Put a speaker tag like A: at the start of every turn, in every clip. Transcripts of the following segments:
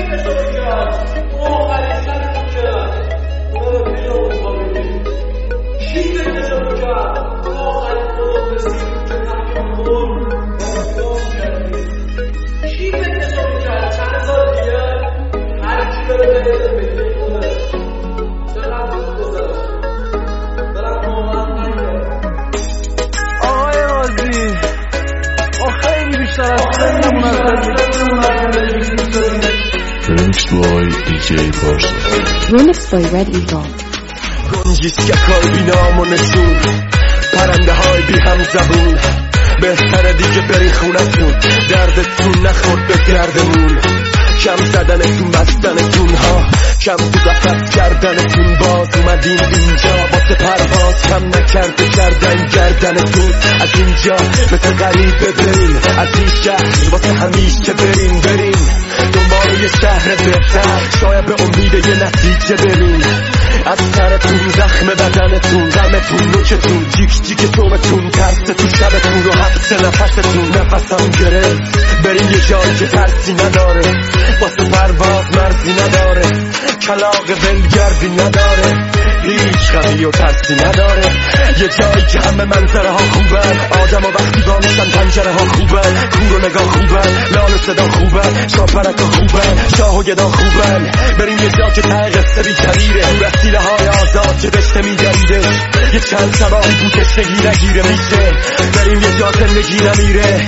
A: Remix by Red Eagle.
B: گنجیسککای بی نام و نشون، پرنده های بی هم زبون، بهتره دیگه برین خونتون، دردتون نخورد به دردمون، کم زدنتون بستنتون ها، کم تو قفص کردنتون، باز اومدین اینجا واسه پرواز کم نکرده کردن گردنتون، از اینجا مثل غریبه برین، از این شهر واسه همیشه برین دنبال یه شهر بهتر، شاید به امید یه نتیجه برین، از سرتون زخم بدنتون، غمتون نوکتون، جیک تومتون، ترس تو شبتون رو حبس نفستون، نفسم گرفت برین یه جایی که ترسی نداره، واسه پرواز مرزی نداره، کلاغ ولگردی نداره، هیچ غمی و ترسی نداره، یه جایی که همه منظره ها خوبن، آدم و وقتی با میشن پنجره ها خوبن، کور و نگاه خوبن، لال و صدا خوبن، شاپرک ها خوبن، شاه و گدا خوبن، بریم یه جا که ته قصه بی کبیره، دور از سیله های آزاد که دشته میگریده، یه چند شبایی بود تشنگی نگیره میشه، بریم یه جا زندگی نمیره،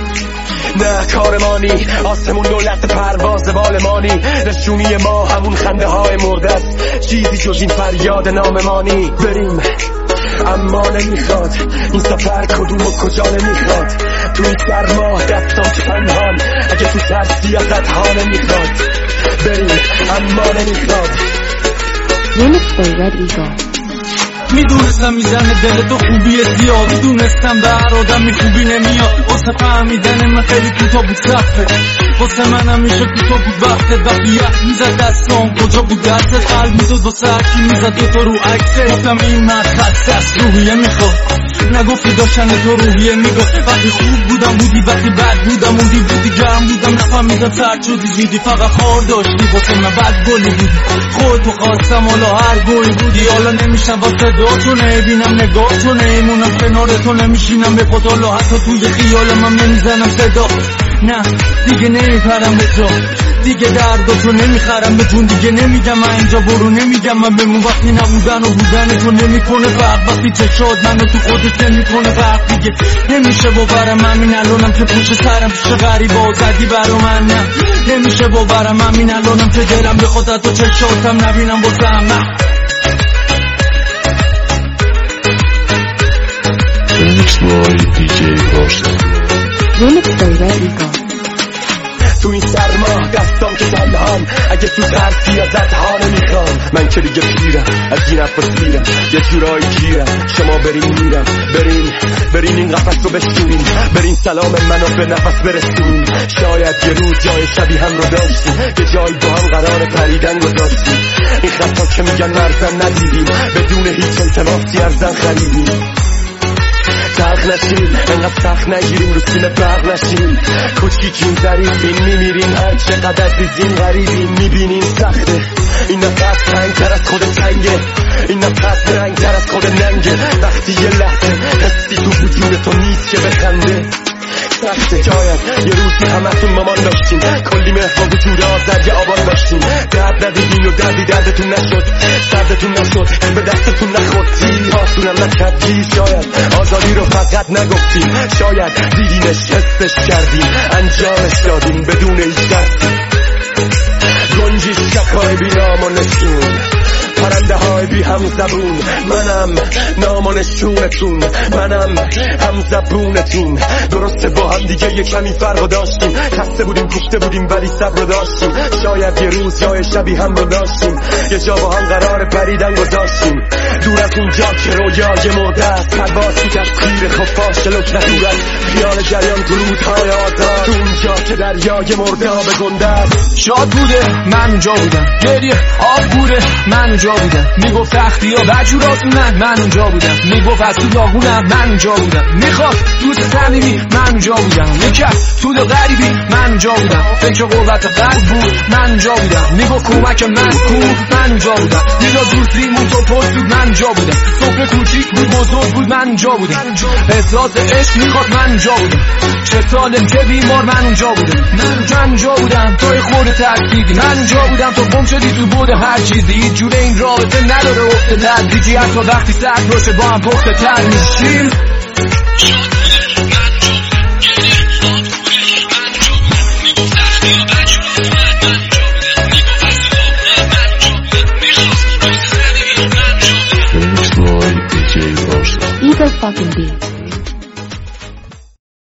B: نه کارمانی، آسمون دولت پرواز بالمانی، نشونی ما همون خنده های مرده است، چیزی جز این فریاد ناممانی، بریم اما نمیخواد این سفر کدوم و کجا نمیخواد، تو این سرما دستان که پنهان، اگه تو ترسی ازت ها نمیخواد، بریم اما نمیخواد.
A: Remix by Red Eagle.
C: میدونستم میزنه دل تو خوبی زیاد، میدونستم به هر آدمی خوبی نمیاد، واسه فهمیدن من خیلی کوتاه بود صفه، واسه منم میشه کوتاه بود وقتت، وقتی یخ میزد دستام کجا بود دستت، قلب میزد واسه هرکی میزد دوتا رو عکسه، گفتم این مرد خسته است روحیه میخواد، نگفتی داشتن تو روحیه میگفت، وقتی خوب بودم بودی، وقتی بد بودم موندی، بودی گرم بودم نفهمیدم سرد شدی زودی، فقط خار داشتی واسه من بد گلی بودی، خودتو خواستم حالا هر گوی بودی، حالا نمیشم واسه دعاتو نبینم نگاهتو نمیمونم کنارتو نمیشینم به پاتالا، حتی توی خیالم هم نمیزنم صدا، نه دیگه نمیپرم به تو، دیگه درداتو نمیخرم به جون، دیگه نمیگم من اینجا برو، نمیگم من بمون، وقتی نبودن و بودن تو نمیکنه فرق، وقتی چشاد منو تو خودت نمیکنه فرق، دیگه نمیشه باورم همین الانم که پشت سرم پیش غریبا زدی برا من، نه نمیشه باورم همین الانم که دلم بخواد تو چشاتم نبینم بازم، نه.
D: Remix by DJ Barsa.
A: Remix by Red Eagle.
B: تو این سرما دستام که تنهام، اگه تو ترسی ازت ها نمیخوام، من که دیگه پیرم از این حرفا سیرم، یه جورایی گیرم، شما برین میرم، برین این قفص رو بشونین، برین سلام منو به نفس برسونین، شاید یه روز جای شبیه هم رو داشتیم، یه جایی با هم قرار پریدن گذاشتیم، این خطا که میگن مرزن ندیدیم، بدون هیچ التماسی ارزن خریدیم، ترخ نشیم انقدر سخت نگیریم، رو سینه برق نشیم، کوچیکیم ظریفیم، میمیریم هر چقدر عزیزیم، غریبیم میبینیم سخته، این نفس تنگتر از خود تنگه، این نفس رنگتر از خود ننگه، وقتی یه لحظه حسی تو وجود تو نیست که بخنده، سخته شاید یه روزی همتون مامان داشتین، کلی مهر و وجود آزد یه آبان داشتین، درد ندیدین و دردتون نشد، سردتون نشد به دستتون نخوردی، آسونم نکردی، شاید آزادی رو فقط نگفتیم، شاید دیدینش حسش کردیم، انجامش دادیم بدون هیچ دستی، گنجی شکای بی نام و نشون، پرنده های بی هم زبون، منم نام و نشونتون، منم هم زبونتون، درسته با هم دیگه یه کمی فرق داشتیم، خسته بودیم کشته بودیم ولی صبر داشتیم، شاید یه روز جای شبیه هم رو داشتیم، یه جا با هم قرار پریدن گذاشتیم، دور از اونجا که رویای مرده است، پرواز تو تشکیر خفاش لک ندورد، خیال جریان تو رودهای آزاد، تو اونجا که دریای مرده ها به گنده.
C: شاد بوده من اونجا بودم، گریه آب بوده من اونجا بودم، میگفت تختی ها بجوراتونن من اونجا بودم، میگفت از تو داغونم من اونجا بودم، میخواد دوست صمیمی من اونجا بودم، میکرد تو دل غریبی من اونجا بودم، فکر قوت قلب بود من اونجا بودم، میگفت کمک من کو من اونجا بودم، میلا دوستیمون تو پرسود من اونجا بودم، سفره کوچیک بود بزرگ بود من اونجا بودم، احساس عشق میخواد من اونجا بودم، چه سالم چه بیمار من اونجا بودم، من اونجا بودم توی خورده ترسیدی، من اونجا بودم تو گم شدی تو بود هر چیزی، هیچ جوره این رابطه نداره افته تدریجی، حتی وقتی سرد باشه با هم پخته تر میشیم.
A: Ego fucking